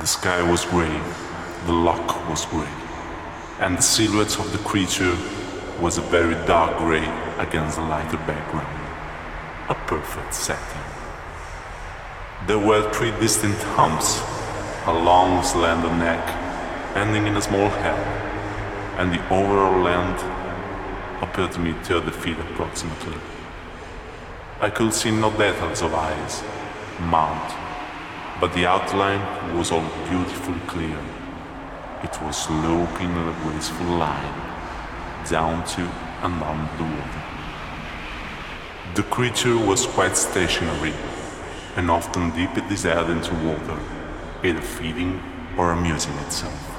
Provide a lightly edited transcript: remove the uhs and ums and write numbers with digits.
sky was grey, the loch was grey, and the silhouette of the creature was a very dark grey against a lighter background. A perfect setting. There were three distinct humps, a long slender neck ending in a small head, and the overall length appeared to me 30 feet approximately. I could see no details of eyes, mouth, but the outline was all beautifully clear. It was sloping in a graceful line, down to and on the water. The creature was quite stationary, and often dipped its head into water, either feeding or amusing itself.